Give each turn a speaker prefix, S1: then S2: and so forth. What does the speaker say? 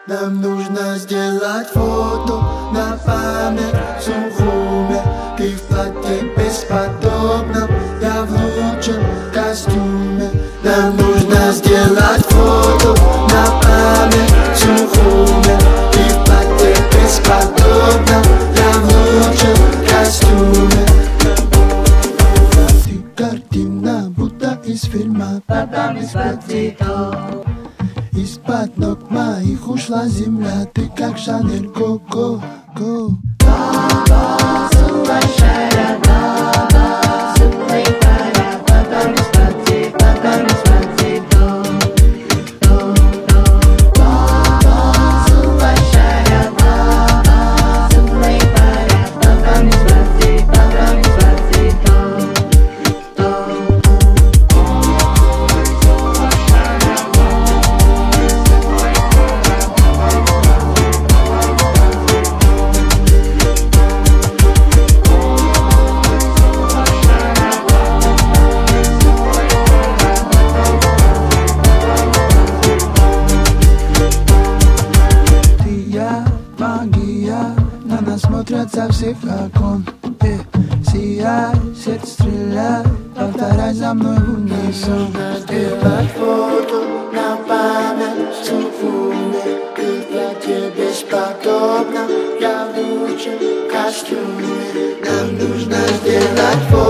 S1: Нам нужно сделать фото на память в Сухуме. Ты в платье бесподобном, я в лучшем костюме. Нам нужно сделать фото на память в Сухуме. Ты в платье бесподобном, я в лучшем костюме. Ты картина, будто из фильма «Папа Деспасито». Из-под ног моих ушла земля, ты как Шанель Коко.
S2: Баба, сумасшедшая баба, сумасшедшая баба, Деспасито, Папа Деспасито. Баба, сумасшедшая баба, сумасшедшая баба, Деспасито, Папа Деспасито.
S1: Магия, на нас смотрят со всех окон. Сияй, сердце стреляй, повторяй за мной в унисон. Сделать фото на память в Сухуме. Ты в платье бесподобном, я в лучшем костюме. Нам нужно сделать фото